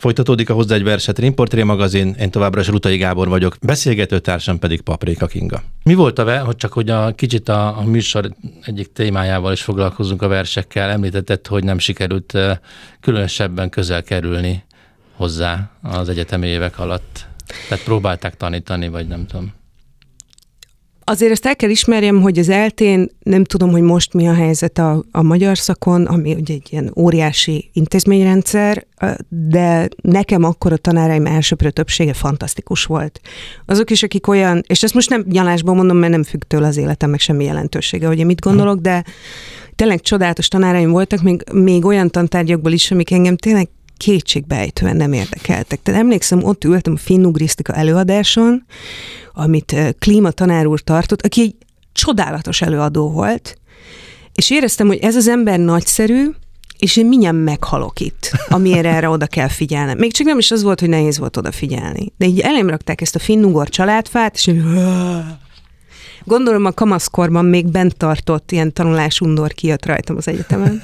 Folytatódik a Hozzá egy verset Rimportré magazin, én továbbra is Rutai Gábor vagyok, beszélgetőtársam pedig Paprika Kinga. Mi volt hogy a kicsit a műsor egyik témájával is foglalkozunk, a versekkel, említetted, hogy nem sikerült különösebben közel kerülni hozzá az egyetemi évek alatt. Tehát próbálták tanítani, vagy nem tudom. Azért ezt el kell ismerjem, hogy az ELTÉn nem tudom, hogy most mi a helyzet a magyar szakon, ami ugye egy ilyen óriási intézményrendszer, de nekem akkor a tanáraim elsőprő többsége fantasztikus volt. Azok is, akik olyan, és ezt most nem nyalásból mondom, mert nem függ tőle az életem, meg semmi jelentősége, hogy én mit gondolok, de tényleg csodálatos tanáraim voltak, még olyan tantárgyakból is, amik engem tényleg kétségbeejtően nem érdekeltek. Tehát emlékszem, ott ültem a finnugrisztika előadáson, amit Klíma tanár úr tartott, aki egy csodálatos előadó volt, és éreztem, hogy ez az ember nagyszerű, és én mindjárt meghalok itt, amiért erre oda kell figyelnem. Még csak nem is az volt, hogy nehéz volt odafigyelni. De így elém rakták ezt a finnugor családfát, és gondolom a kamaszkorban még bent tartott ilyen tanulásundor kijött rajtam az egyetemen.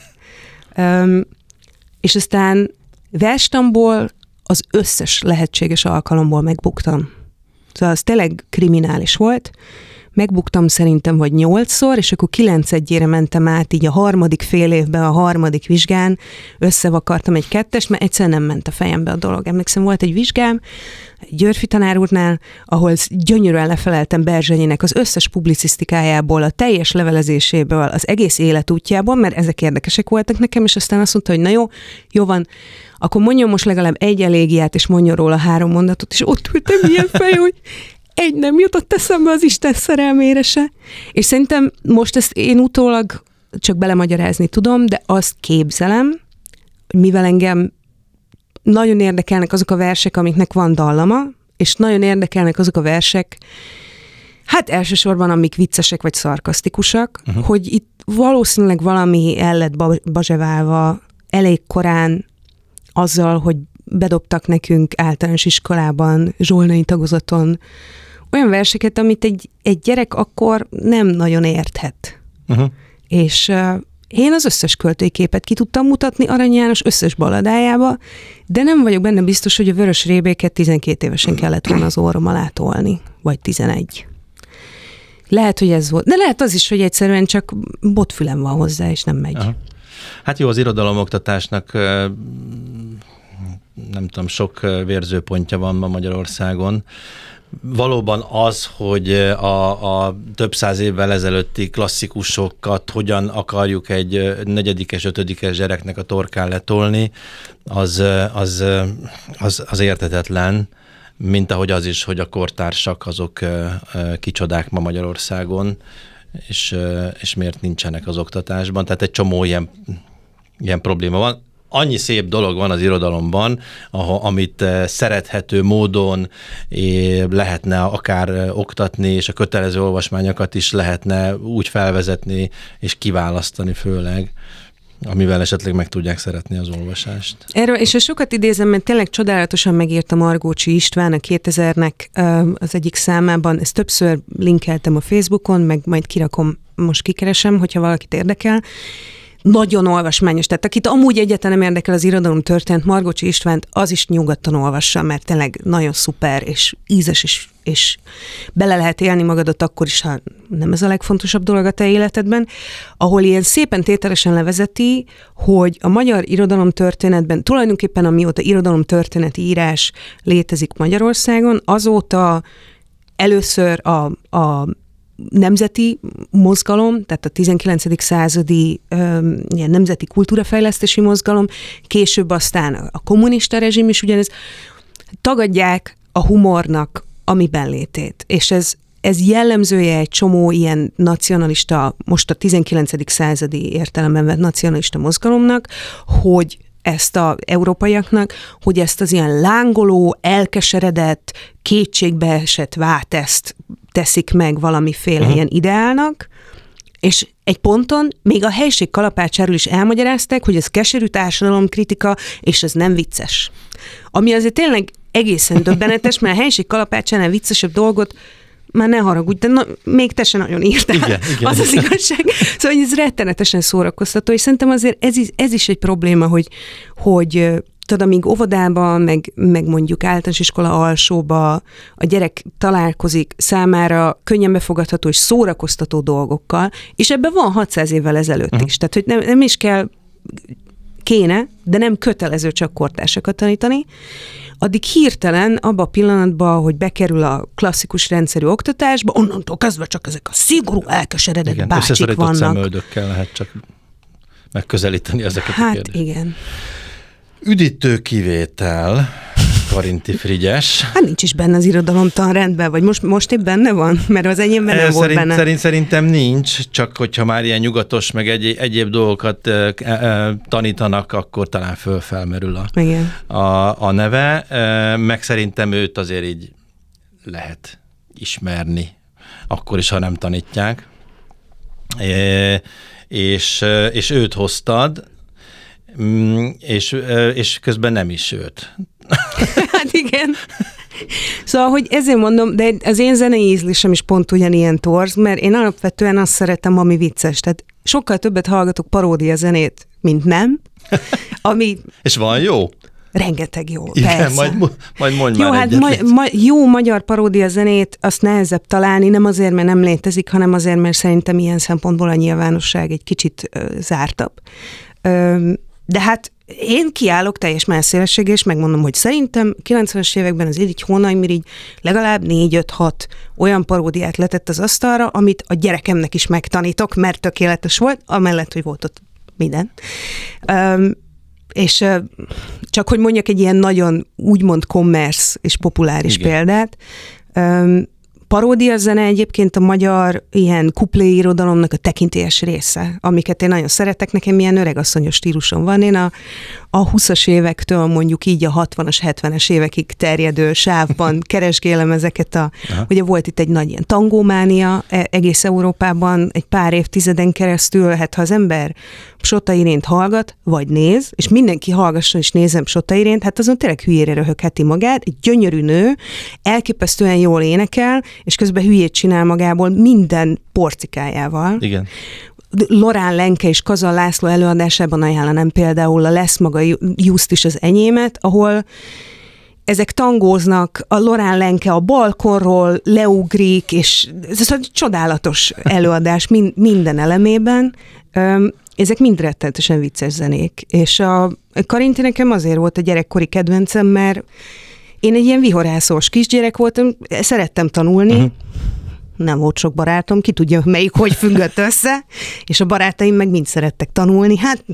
És aztán verstamból az összes lehetséges alkalomból megbuktam. Szóval az tényleg kriminális volt. Megbuktam szerintem vagy 8-szor, és akkor 9-1-ére mentem át, így a harmadik fél évben, a harmadik vizsgán összevakartam egy 2-est, mert egyszerűen nem ment a fejembe a dolog. Emlékszem, volt egy vizsgám, Györfi tanár úrnál, ahol gyönyörűen lefeleltem Berzsenyinek az összes publicisztikájából, a teljes levelezéséből, az egész életútjából, mert ezek érdekesek voltak nekem, és aztán azt mondta, hogy na jó van, akkor mondjon most legalább egy elégiát, és mondjon róla 3 mondatot, és ott ültem ilyen fej, hogy egy nem jutott eszembe az Isten szerelmére se. És szerintem most ezt én utólag csak belemagyarázni tudom, de azt képzelem, hogy mivel engem nagyon érdekelnek azok a versek, amiknek van dallama, és nagyon érdekelnek azok a versek, hát elsősorban amik viccesek vagy szarkasztikusak, hogy itt valószínűleg valami el lett bazseválva elég korán azzal, hogy bedobtak nekünk általános iskolában, zsolnai tagozaton olyan verseket, amit egy gyerek akkor nem nagyon érthet. És én az összes költői képet ki tudtam mutatni Arany János összes balladájába, de nem vagyok benne biztos, hogy a Vörös Rébéket 12 évesen kellett volna az orrom alá tolni, vagy 11. Lehet, hogy ez volt. De lehet az is, hogy egyszerűen csak botfülem van hozzá, és nem megy. Aha. Hát jó, az irodalomoktatásnak nem tudom, sok vérzőpontja van ma Magyarországon. Valóban az, hogy a több száz évvel ezelőtti klasszikusokat hogyan akarjuk egy 4., 5. gyereknek a torkán letolni, az érthetetlen, mint ahogy az is, hogy a kortársak azok kicsodák ma Magyarországon, és miért nincsenek az oktatásban. Tehát egy csomó ilyen probléma van. Annyi szép dolog van az irodalomban, amit szerethető módon lehetne akár oktatni, és a kötelező olvasmányokat is lehetne úgy felvezetni, és kiválasztani főleg, amivel esetleg meg tudják szeretni az olvasást. Erről, és sokat idézem, mert tényleg csodálatosan megírta Margócsi István a 2000-nek az egyik számában, ezt többször linkeltem a Facebookon, meg majd kirakom, most kikeresem, hogyha valakit érdekel. Nagyon olvasmányos, tehát akit amúgy egyáltalán nem érdekel az irodalom történet, Margócsi Istvánt, az is nyugodtan olvassa, mert tényleg nagyon szuper, és ízes, és bele lehet élni magadat akkor is, ha nem ez a legfontosabb dolog a te életedben, ahol ilyen szépen tételesen levezeti, hogy a magyar irodalom történetben, tulajdonképpen amióta irodalomtörténeti írás létezik Magyarországon, azóta először a nemzeti mozgalom, tehát a 19. századi ilyen nemzeti kultúrafejlesztési mozgalom, később aztán a kommunista rezsim is ugyanez, tagadják a humornak a miben létét. És ez jellemzője egy csomó ilyen nacionalista, most a 19. századi értelemben vett nacionalista mozgalomnak, hogy ezt az európaiaknak, hogy ezt az ilyen lángoló, elkeseredett, kétségbeesett váteszt teszik meg valamiféle ilyen ideálnak, és egy ponton még a helység kalapácsáról is elmagyarázták, hogy ez keserű társadalomkritika, és ez nem vicces. Ami azért tényleg egészen döbbenetes, mert a helység kalapácsánál viccesebb dolgot már ne haragudj, de még te sem nagyon írtál. Igen. Az az igazság. Szóval ez rettenetesen szórakoztató, és szerintem azért ez is egy probléma, hogy tudod, amíg óvodába, meg mondjuk általános iskola alsóba a gyerek találkozik számára könnyen befogadható és szórakoztató dolgokkal, és ebben van 600 évvel ezelőtt is. Tehát, hogy nem is kéne, de nem kötelező csak kortársakat tanítani, addig hirtelen abban a pillanatban, hogy bekerül a klasszikus rendszerű oktatásba, onnantól kezdve csak ezek a szigorú, elkeseredett bácsik vannak. Szemöldökkel lehet csak megközelíteni ezeket a kérdéseket. Igen. Üdítő kivétel, Karinti Frigyes. Hát nincs is benne az irodalomtan rendben, vagy most épp benne van? Mert az enyémben nem volt benne. Szerintem nincs, csak hogyha már ilyen nyugatos, meg egyéb dolgokat tanítanak, akkor talán felmerül a neve, meg szerintem őt azért így lehet ismerni, akkor is, ha nem tanítják. És őt hoztad, és közben nem is őt. Hát igen. Szóval, hogy ezért mondom, de az én zenei ízlésem is pont ugyanilyen torz, mert én alapvetően azt szeretem, ami vicces. Tehát sokkal többet hallgatok paródia zenét, mint nem. És van jó? Rengeteg jó, igen, persze. majd mondj jó, már hát jó magyar paródia zenét azt nehezebb találni, nem azért, mert nem létezik, hanem azért, mert szerintem ilyen szempontból a nyilvánosság egy kicsit zártabb. De hát én kiállok teljes messzélességgel, és megmondom, hogy szerintem 90-es években az Illich Hónaimir így legalább 4-5-6 olyan paródiát letett az asztalra, amit a gyerekemnek is megtanítok, mert tökéletes volt, amellett, hogy volt ott minden. És csak hogy mondjak egy ilyen nagyon úgymond commerce és populáris példát, paródia zene egyébként a magyar ilyen kupléirodalomnak a tekintélyes része, amiket én nagyon szeretek, nekem ilyen öregasszonyos stílusom van. Én a 20-as évektől mondjuk így a 60-as, 70-es évekig terjedő sávban keresgélem ezeket ugye volt itt egy nagy ilyen tangómánia egész Európában egy pár évtizeden keresztül, hát ha az ember Psota Irént hallgat, vagy néz, és mindenki hallgasson és nézem Psota Irént, hát azon tényleg hülyére röhögheti magát, egy gyönyörű nő, elképesztően jól énekel, és közben hülyét csinál magából minden porcikájával. Igen. Lorán Lenke és Kazal László előadásában ajánlanám például a Lesz maga Just is az enyémet, ahol ezek tangóznak, a Lorán Lenke a balkonról leugrik, és ez egy csodálatos előadás minden elemében. Ezek mind rettenetesen vicces zenék. És a Karinti nekem azért volt a gyerekkori kedvencem, mert én egy ilyen vihorászós kisgyerek voltam, szerettem tanulni, nem volt sok barátom, ki tudja, melyik hogy függött össze, és a barátaim meg mind szerettek tanulni,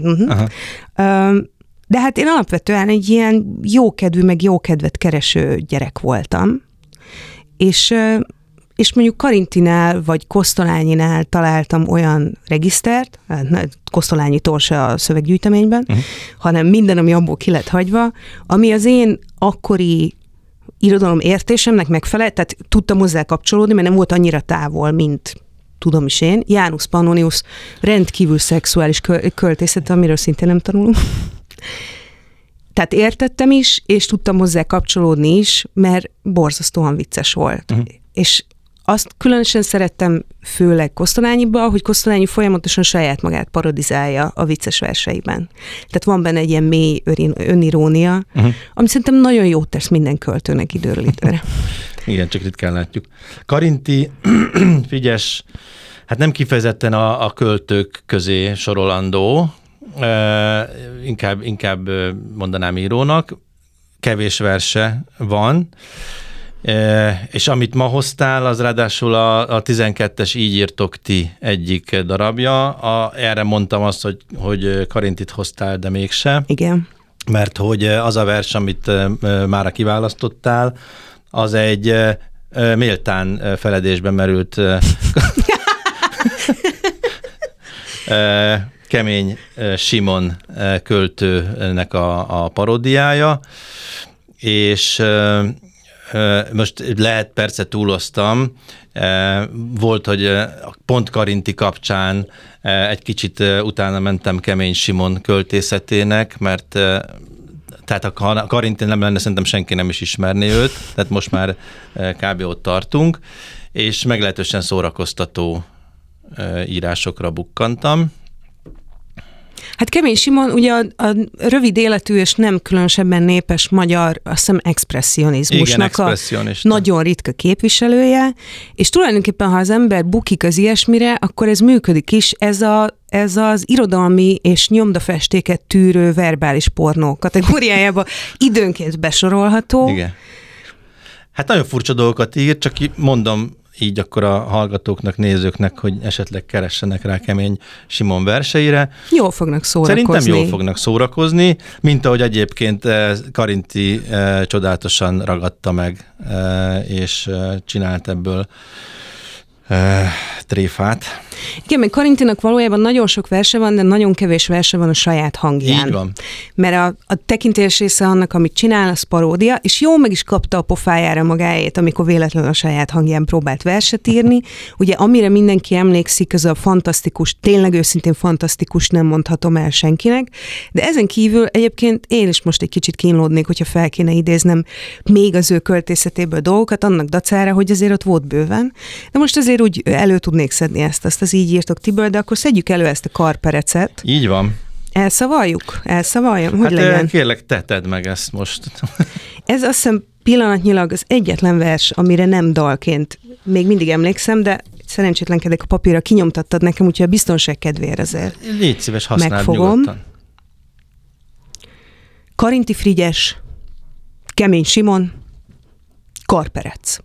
de hát én alapvetően egy ilyen jókedvű, meg jókedvet kereső gyerek voltam, és mondjuk Karintinál, vagy Kosztolánynál találtam olyan regisztert, Kosztolányitól se a szöveggyűjteményben, hanem minden, ami abból ki lett hagyva, ami az én akkori irodalom értésemnek megfelelt, tehát tudtam hozzá kapcsolódni, mert nem volt annyira távol, mint tudom is én. Janus Pannonius rendkívül szexuális költészet, amiről szintén nem tanulunk. Tehát értettem is, és tudtam hozzá kapcsolódni is, mert borzasztóan vicces volt. És azt különösen szerettem főleg Kosztolányiba, hogy Kosztolányi folyamatosan saját magát parodizálja a vicces verseiben. Tehát van benne egy ilyen mély önirónia, ami szerintem nagyon jót tesz minden költőnek időről időre. Igen, csak ritkán látjuk. Karinti Frigyes, hát nem kifejezetten a költők közé sorolandó, inkább mondanám írónak, kevés verse van, és amit ma hoztál, az ráadásul a 12-es Így írtok ti egyik darabja. Erre mondtam azt, hogy Karintit hoztál, de mégse. Igen. Mert hogy az a vers, amit mára kiválasztottál, az egy méltán feledésbe merült Kemény Simon költőnek a paródiája, és most lehet, persze túloztam, volt, hogy pont Karinti kapcsán egy kicsit utána mentem Kemény Simon költészetének, mert tehát ha Karinti nem lenne, szerintem senki nem is ismerné őt, tehát most már kb. Ott tartunk, és meglehetősen szórakoztató írásokra bukkantam. Hát Kemény Simon ugye a rövid életű és nem különösebben népes magyar, azt hiszem expresszionizmusnak a nagyon ritka képviselője, és tulajdonképpen, ha az ember bukik az ilyesmire, akkor ez működik is, ez az irodalmi és nyomdafestéket tűrő verbális pornó kategóriájába időnként besorolható. Igen. Hát nagyon furcsa dolgokat ír, csak mondom így akkor a hallgatóknak, nézőknek, hogy esetleg keressenek rá Kemény Simon verseire. Jól fognak szórakozni. Szerintem jól fognak szórakozni, mint ahogy egyébként Karinti csodálatosan ragadta meg, és csinált ebből tréfát. Igen, meg Karintinak valójában nagyon sok verse van, de nagyon kevés verse van a saját hangján. Így van. Mert a tekintélyes része annak, amit csinál, az paródia, és jó meg is kapta a pofájára magáét, amikor véletlenül a saját hangján próbált verset írni. Ugye amire mindenki emlékszik, az a fantasztikus, tényleg őszintén fantasztikus, nem mondhatom el senkinek, de ezen kívül egyébként én is most egy kicsit kínlódnék, hogyha fel kéne idéznem még az ő költészetéből dolgokat, annak dacára, hogy azért ott volt bőven. De most azért úgy elő tudnék szedni azt az így írtok Tiből, de akkor szedjük elő ezt a karperecet. Így van. Elszavaljuk? Elszavaljam? Hogy hát legyen? Kérlek, tedd meg ezt most. Ez azt hiszem pillanatnyilag az egyetlen vers, amire nem dalként még mindig emlékszem, de szerencsétlenkedek a papírra, kinyomtattad nekem, úgyhogy a biztonság kedvéért azért légy szíves, használd megfogom. Nyugodtan. Karinti Frigyes, Kemény Simon, karperec.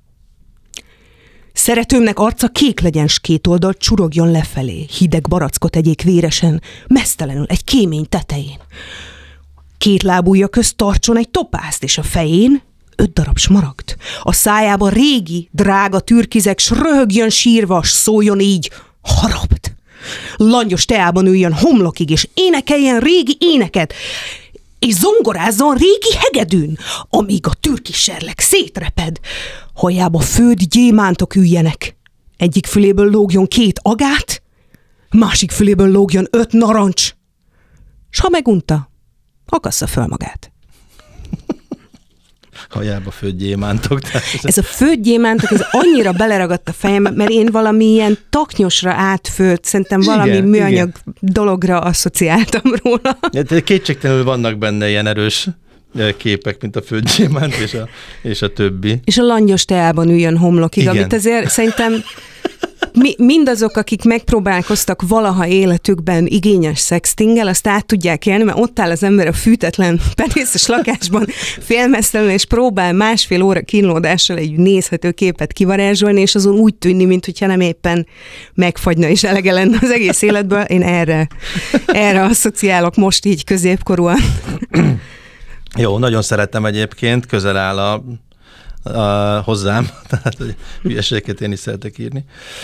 Szeretőmnek arca kék legyen, s két oldalt csurogjon lefelé, hideg barackot egyék véresen, meztelenül egy kémény tetején. Két lábúja közt tartson egy topázt, és a fején 5 darab smaragd. A szájában régi, drága türkizek, s röhögjön sírva, s szóljon így, harabd. Langyos teában üljön homlokig, és énekeljen régi éneket, és zongorázzon régi hegedűn, amíg a türkiserlek szétreped. Hajába főd gyémántok üljenek. Egyik füléből lógjon 2 agát, másik füléből lógjon 5 narancs. S ha megunta, akassza föl magát. Hajába főtt gyémántok. Ez a főtt gyémántok, ez annyira beleragadt a fejembe, mert én valami ilyen taknyosra átfőtt, szerintem valami igen, műanyag dologra asszociáltam róla. Kétségtelenül vannak benne ilyen erős képek, mint a főtt gyémánt és a többi. És a langyos teában üljön homlokig, igen. Amit azért szerintem mindazok, akik megpróbálkoztak valaha életükben igényes szextinggel, azt át tudják élni, mert ott áll az ember a fűtetlen penészes lakásban félmeztelenül, és próbál 1,5 óra kínlódással egy nézhető képet kivarázsolni, és azon úgy tűnni, mintha nem éppen megfagyna és elege lenne az egész életből. Én erre asszociálok most így középkorúan. Jó, nagyon szeretem egyébként, közel áll hozzám, tehát hülyeségeket én is szeretek írni.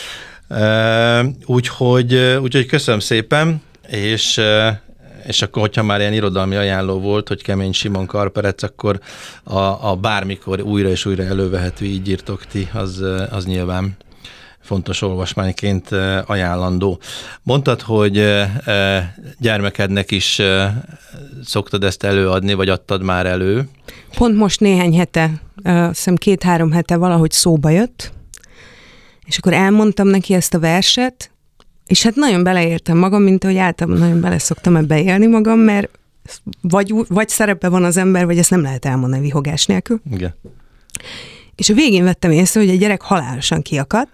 Úgyhogy köszönöm szépen, és akkor, hogyha már ilyen irodalmi ajánló volt, hogy Kemény Simon karperec, akkor a bármikor újra és újra elővehető Így írtok ti, az nyilván fontos olvasmányként ajánlandó. Mondtad, hogy gyermekednek is szoktad ezt előadni, vagy adtad már elő? Pont most néhány hete, azt hiszem 2-3 hete valahogy szóba jött, és akkor elmondtam neki ezt a verset, és hát nagyon beleértem magam, mint ahogy általában nagyon bele szoktam ebbe élni magam, mert vagy szerepe van az ember, vagy ezt nem lehet elmondani vihogás nélkül. Igen. És a végén vettem észre, hogy a gyerek halálosan kiakadt,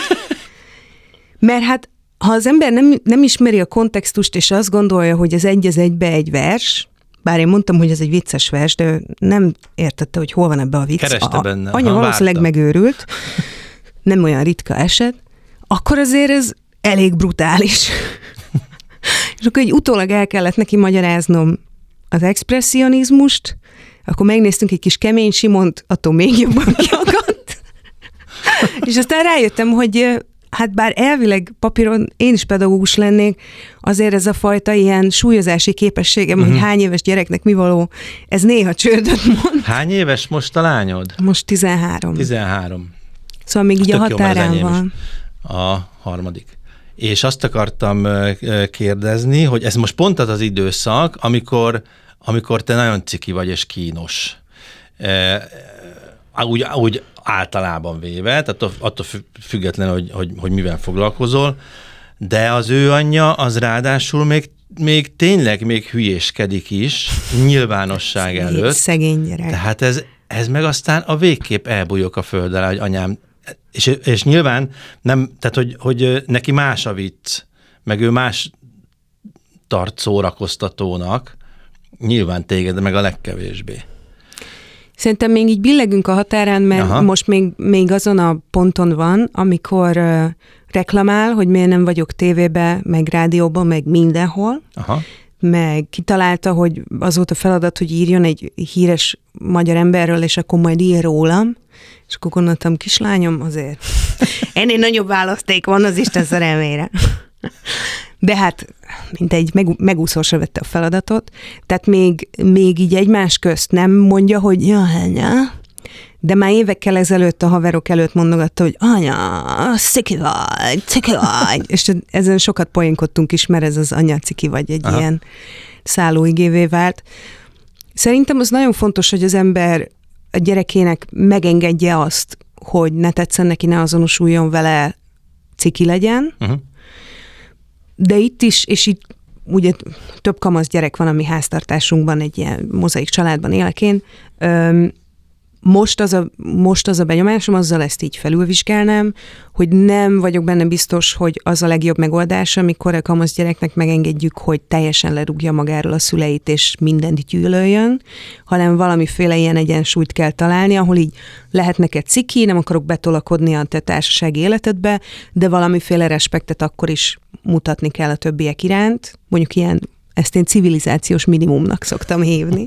mert hát ha az ember nem ismeri a kontextust, és azt gondolja, hogy ez egy az egybe egy vers, bár én mondtam, hogy ez egy vicces vers, de ő nem értette, hogy hol van ebbe a vicc. Kereste benne. Anya valószínűleg megőrült, nem olyan ritka eset, akkor azért ez elég brutális. És akkor egy utólag el kellett neki magyaráznom az expresszionizmust, akkor megnéztünk egy kis Kemény Simont, attól még jobban kiakadt. És aztán rájöttem, hogy hát bár elvileg papíron én is pedagógus lennék, azért ez a fajta ilyen súlyozási képességem, hogy hány éves gyereknek mi való, ez néha csődöt mond. Hány éves most a lányod? Most 13. 13. Szóval még így a határán van. A 3. És azt akartam kérdezni, hogy ez most pont az az időszak, amikor te nagyon ciki vagy és kínos. Úgy általában véve, tehát attól függetlenül, hogy mivel foglalkozol, de az ő anyja az ráadásul még még tényleg még hülyéskedik is, nyilvánosság előtt. Szegény gyerek. Tehát ez meg aztán a végképp elbújok a föld alá, hogy anyám, és nyilván nem, tehát hogy neki más a vicc, meg ő más tart szórakoztatónak, nyilván téged meg a legkevésbé. Szerintem még így billegünk a határán, mert most még azon a ponton van, amikor reklamál, hogy miért nem vagyok tévébe, meg rádióban, meg mindenhol, meg kitalálta, hogy az volt a feladat, hogy írjon egy híres magyar emberről, és akkor majd ír rólam, és akkor gondoltam, kislányom, azért ennél nagyobb választék van az Isten szerelmére. De hát mindegy, megúszósra vette a feladatot, tehát még így egymás közt nem mondja, hogy de már évekkel ezelőtt a haverok előtt mondogatta, hogy anya, ciki vagy, és ezen sokat poénkodtunk is, mert ez az anya ciki vagy egy ilyen szállóigévé vált. Szerintem az nagyon fontos, hogy az ember a gyerekének megengedje azt, hogy ne tetszen neki, ne azonosuljon vele, ciki legyen, de itt is, és itt ugye több kamasz gyerek van a mi háztartásunkban, egy ilyen mozaik családban élek én. Most az a benyomásom, azzal ezt így felülvizsgálnám, hogy nem vagyok benne biztos, hogy az a legjobb megoldás, amikor a kamasz gyereknek megengedjük, hogy teljesen lerúgja magáról a szüleit, és mindent gyűlöljön, hanem valamiféle ilyen egyensúlyt kell találni, ahol így lehet neked ciki, nem akarok betolakodni a te társasági életedbe, de valamiféle respektet akkor is mutatni kell a többiek iránt. Mondjuk ilyen, ezt én civilizációs minimumnak szoktam hívni.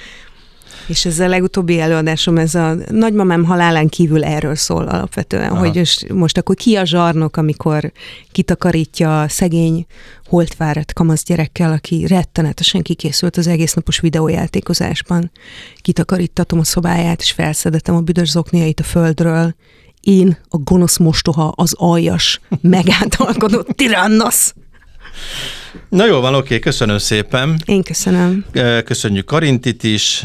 És ez a legutóbbi előadásom, ez a nagymamám halálán kívül erről szól alapvetően, hogy most akkor ki a zsarnok, amikor kitakarítja a szegény, holtvárat kamasz gyerekkel, aki rettenetesen kikészült az egész napos videójátékozásban. Kitakarítatom a szobáját, és felszedetem a büdös zokniait a földről. Én, a gonosz mostoha, az aljas, megáltalkodott tirannosz. Na jól van, oké, köszönöm szépen. Én köszönöm. Köszönjük Karintit is,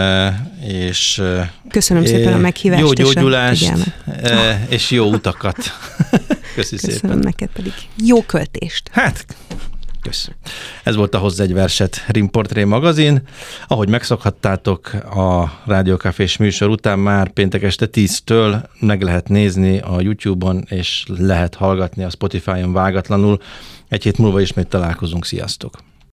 és köszönöm szépen a meghívást. Jó gyógyulást, és jó utakat. Köszönöm neked pedig. Jó költést. Hát, köszönöm. Ez volt a Hozz egy verset Rimportré magazin. Ahogy megszokhattátok, a Rádiókafés műsor után már péntek este 10-től meg lehet nézni a YouTube-on, és lehet hallgatni a Spotify-on vágatlanul. Egy hét múlva ismét találkozunk. Sziasztok!